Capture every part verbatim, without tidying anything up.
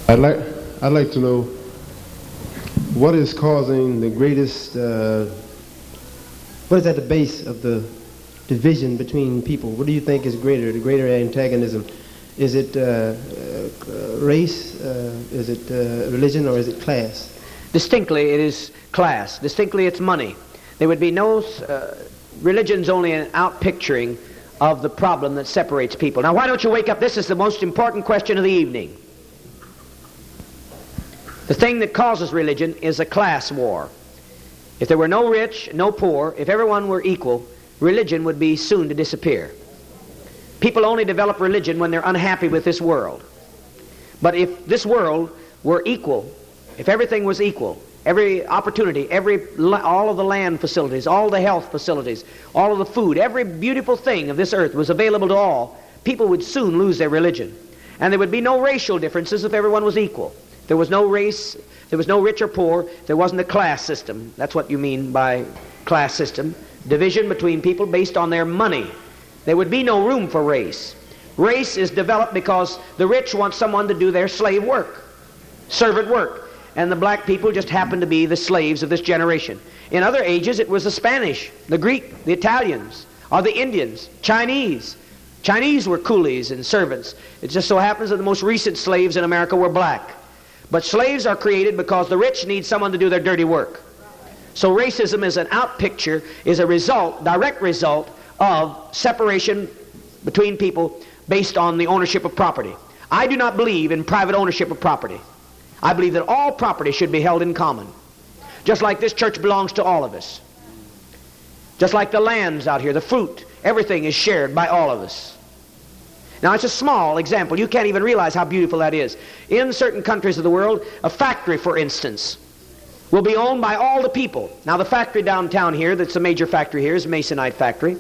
I'd like, I'd like to know what is causing the greatest, uh, what is at the base of the division between people? What do you think is greater, the greater antagonism? Is it uh, uh, race, uh, is it uh, religion, or is it class? Distinctly it is class. Distinctly it's money. There would be no, uh, religion's only an outpicturing of the problem that separates people. Now why don't you wake up? This is the most important question of the evening. The thing that causes religion is a class war. If there were no rich, no poor, if everyone were equal, religion would be soon to disappear. People only develop religion when they're unhappy with this world. But if this world were equal, if everything was equal, every opportunity, every all of the land facilities, all the health facilities, all of the food, every beautiful thing of this earth was available to all, people would soon lose their religion. And there would be no racial differences if everyone was equal. There was no race, there was no rich or poor, there wasn't a class system. That's what you mean by class system. Division between people based on their money. There would be no room for race. Race is developed because the rich want someone to do their slave work, servant work. And the black people just happen to be the slaves of this generation. In other ages it was the Spanish, the Greek, the Italians, or the Indians, Chinese. Chinese were coolies and servants. It just so happens that the most recent slaves in America were black. But slaves are created because the rich need someone to do their dirty work. So racism is an outpicture, is a result, direct result of separation between people based on the ownership of property. I do not believe in private ownership of property. I believe that all property should be held in common. Just like this church belongs to all of us. Just like the lands out here, the fruit, everything is shared by all of us. Now it's a small example. You can't even realize how beautiful that is. In certain countries of the world, a factory, for instance, will be owned by all the people. Now the factory downtown here, that's a major factory here, is a Masonite factory.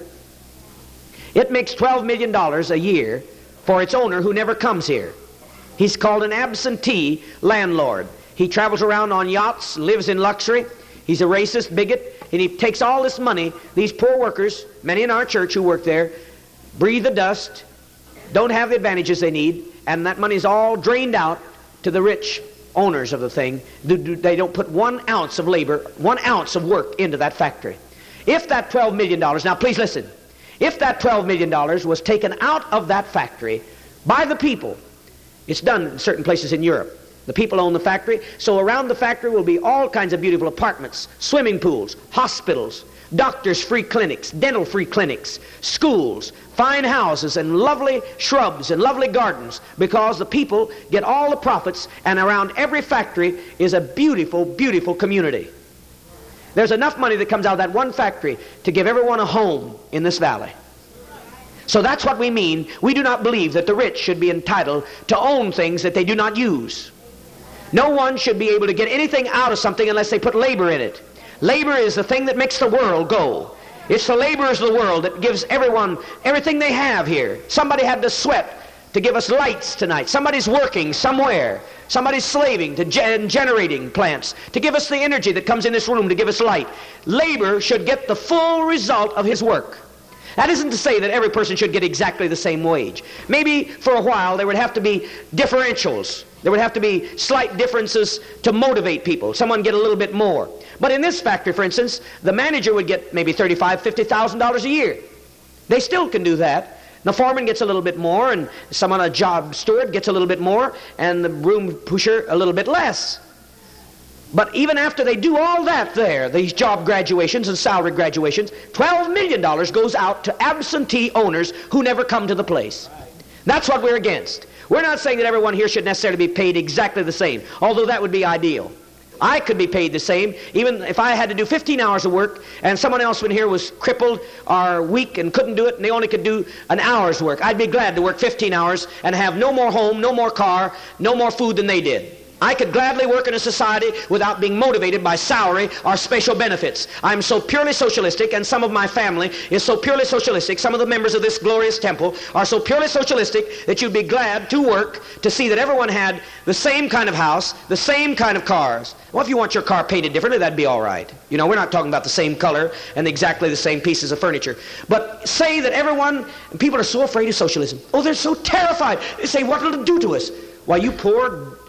It makes twelve million dollars a year for its owner who never comes here. He's called an absentee landlord. He travels around on yachts, lives in luxury. He's a racist bigot, and he takes all this money. These poor workers, many in our church who work there, breathe the dust, don't have the advantages they need, and that money's all drained out to the rich owners of the thing. They don't put one ounce of labor, one ounce of work into that factory. If that twelve million dollars, now please listen, if that twelve million dollars was taken out of that factory by the people, it's done in certain places in Europe. The people own the factory, so around the factory will be all kinds of beautiful apartments, swimming pools, hospitals, doctors' free clinics, dental free clinics, schools, fine houses, and lovely shrubs and lovely gardens, because the people get all the profits, and around every factory is a beautiful, beautiful community. There's enough money that comes out of that one factory to give everyone a home in this valley. So that's what we mean. We do not believe that the rich should be entitled to own things that they do not use. No one should be able to get anything out of something unless they put labor in it. Labor is the thing that makes the world go. It's the laborers of the world that gives everyone everything they have here. Somebody had to sweat to give us lights tonight. Somebody's working somewhere. Somebody's slaving to gen generating plants to give us the energy that comes in this room to give us light. Labor should get the full result of his work. That isn't to say that every person should get exactly the same wage. Maybe for a while there would have to be differentials. There would have to be slight differences to motivate people. Someone get a little bit more. But in this factory, for instance, the manager would get maybe thirty-five thousand dollars, fifty thousand dollars a year. They still can do that. The foreman gets a little bit more, and someone, a job steward, gets a little bit more, and the room pusher a little bit less. But even after they do all that there, these job graduations and salary graduations, twelve million dollars goes out to absentee owners who never come to the place. That's what we're against. We're not saying that everyone here should necessarily be paid exactly the same, although that would be ideal. I could be paid the same, even if I had to do fifteen hours of work and someone else in here was crippled or weak and couldn't do it and they only could do an hour's work. I'd be glad to work fifteen hours and have no more home, no more car, no more food than they did. I could gladly work in a society without being motivated by salary or special benefits. I'm so purely socialistic, and some of my family is so purely socialistic, some of the members of this glorious temple are so purely socialistic that you'd be glad to work to see that everyone had the same kind of house, the same kind of cars. Well, if you want your car painted differently, that'd be all right. You know, we're not talking about the same color and exactly the same pieces of furniture. But say that everyone, people are so afraid of socialism. Oh, they're so terrified. They say, what will it do to us? Why, you poor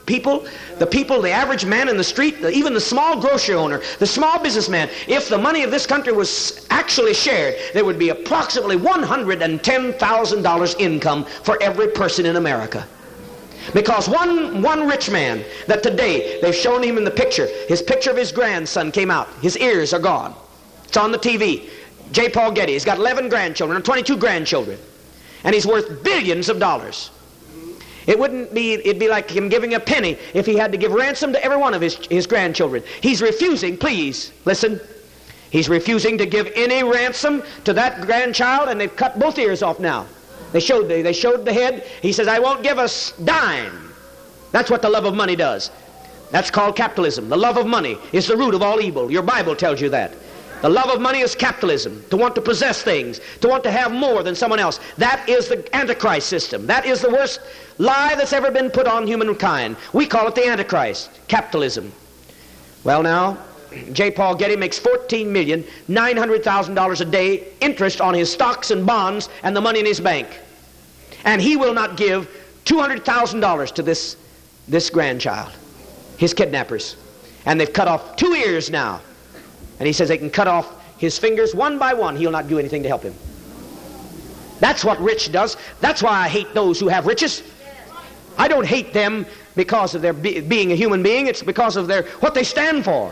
people, the people, the average man in the street, the, even the small grocery owner, the small businessman, if the money of this country was actually shared, there would be approximately one hundred ten thousand dollars income for every person in America. Because one, one rich man that today, they've shown him in the picture, his picture of his grandson came out. His ears are gone. It's on the T V. J. Paul Getty. He's got eleven grandchildren and twenty-two grandchildren. And he's worth billions of dollars. It wouldn't be, it'd be like him giving a penny if he had to give ransom to every one of his, his grandchildren. He's refusing, please, listen. He's refusing to give any ransom to that grandchild, and they've cut both ears off now. They showed the, they showed the head. He says, I won't give a dime. That's what the love of money does. That's called capitalism. The love of money is the root of all evil. Your Bible tells you that. The love of money is capitalism, to want to possess things, to want to have more than someone else. That is the Antichrist system. That is the worst lie that's ever been put on humankind. We call it the Antichrist, capitalism. Well now, J. Paul Getty makes fourteen million nine hundred thousand dollars a day interest on his stocks and bonds and the money in his bank. And he will not give two hundred thousand dollars to this, this grandchild, his kidnappers. And they've cut off two ears now. And he says they can cut off his fingers one by one. He'll not do anything to help him. That's what rich does. That's why I hate those who have riches. I don't hate them because of their be being a human being. It's because of their what they stand for.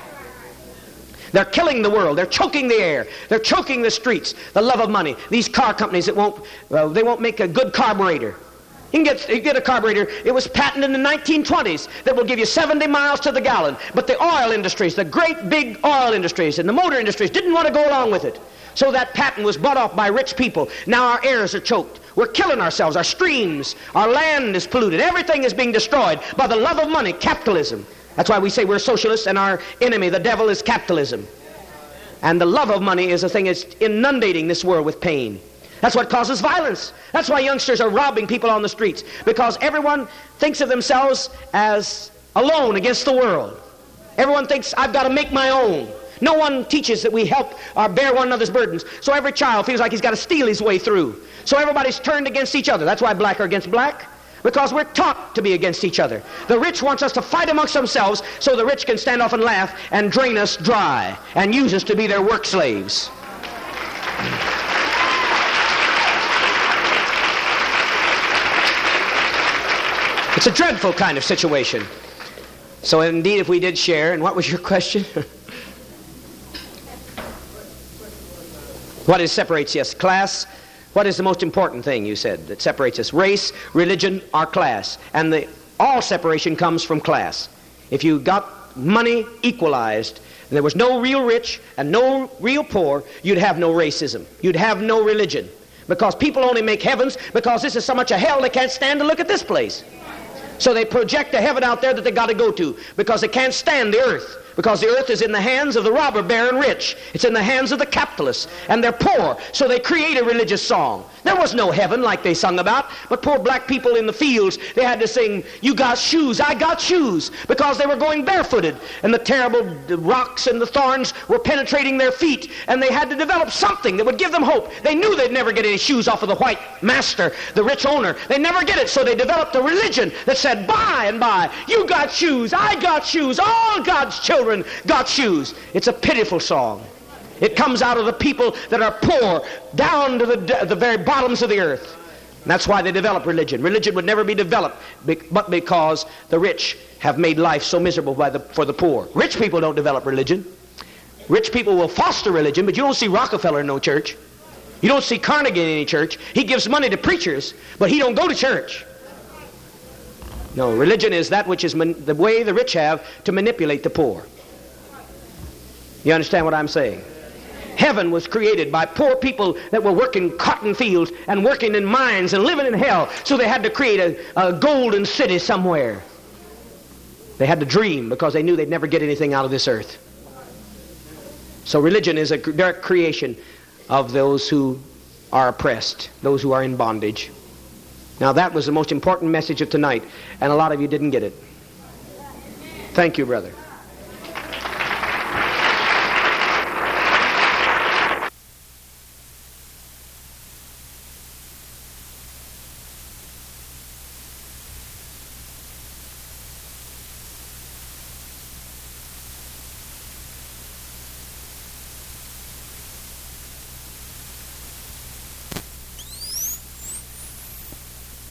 They're killing the world. They're choking the air. They're choking the streets. The love of money. These car companies that won't, well, they won't make a good carburetor. You can get, you can get a carburetor, it was patented in the nineteen twenties, that will give you seventy miles to the gallon. But the oil industries, the great big oil industries and the motor industries didn't want to go along with it. So that patent was bought off by rich people. Now our airs are choked. We're killing ourselves. Our streams, our land is polluted. Everything is being destroyed by the love of money, capitalism. That's why we say we're socialists and our enemy, the devil, is capitalism. And the love of money is a thing that's inundating this world with pain. That's what causes violence. That's why youngsters are robbing people on the streets, because everyone thinks of themselves as alone against the world. Everyone thinks, I've got to make my own. No one teaches that we help or bear one another's burdens. So every child feels like he's got to steal his way through. So everybody's turned against each other. That's why black are against black, because we're taught to be against each other. The rich wants us to fight amongst themselves so the rich can stand off and laugh and drain us dry and use us to be their work slaves. It's a dreadful kind of situation. So indeed, if we did share, and what was your question? What is separates us? Class. What is the most important thing, you said, that separates us? Race, religion, or class. And the, all separation comes from class. If you got money equalized, and there was no real rich and no real poor, you'd have no racism. You'd have no religion. Because people only make heavens because this is so much a hell they can't stand to look at this place. So they project a heaven out there that they got to go to because they can't stand the earth. Because the earth is in the hands of the robber baron rich. It's in the hands of the capitalists. And they're poor. So they create a religious song. There was no heaven like they sung about. But poor black people in the fields, they had to sing, you got shoes, I got shoes. Because they were going barefooted. And the terrible rocks and the thorns were penetrating their feet. And they had to develop something that would give them hope. They knew they'd never get any shoes off of the white master, the rich owner. They'd never get it. So they developed a religion that said, by and by, you got shoes, I got shoes, all God's children got shoes. It's a pitiful song. It comes out of the people that are poor down to the, the very bottoms of the earth. And that's why they develop religion. Religion would never be developed but because the rich have made life so miserable by the, for the poor. Rich people don't develop religion. Rich people will foster religion, but you don't see Rockefeller in no church. You don't see Carnegie in any church. He gives money to preachers, but he don't go to church. No, religion is that which is the way the rich have to manipulate the poor. You understand what I'm saying? Heaven was created by poor people that were working cotton fields and working in mines and living in hell. So they had to create a, a golden city somewhere. They had to dream because they knew they'd never get anything out of this earth. So religion is a direct creation of those who are oppressed, those who are in bondage. Now that was the most important message of tonight, and a lot of you didn't get it. Thank you, brother.